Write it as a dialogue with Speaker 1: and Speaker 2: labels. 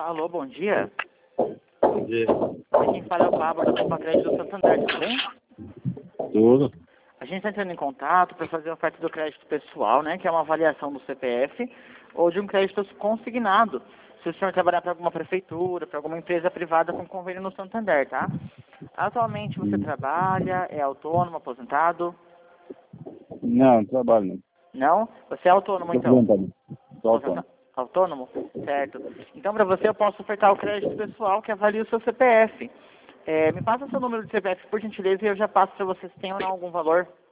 Speaker 1: Alô, bom dia.
Speaker 2: Bom dia.
Speaker 1: Quem fala é o Pablo da Copa Crédito do Santander, tudo bem?
Speaker 2: Tudo?
Speaker 1: A gente está entrando em contato para fazer a oferta do crédito pessoal, né, que é uma avaliação do CPF, ou de um crédito consignado, se o senhor trabalhar para alguma prefeitura, para alguma empresa privada com convênio no Santander, tá? Atualmente você trabalha, é autônomo, aposentado?
Speaker 2: Não trabalho não.
Speaker 1: Não? Você é autônomo,
Speaker 2: Estou
Speaker 1: então?
Speaker 2: aposentado. Estou autônomo.
Speaker 1: Autônomo? Certo. Então, para você, eu posso ofertar o crédito pessoal que avalia o seu CPF. Me passa seu número de CPF, por gentileza, e eu já passo para você se tem ou não algum valor.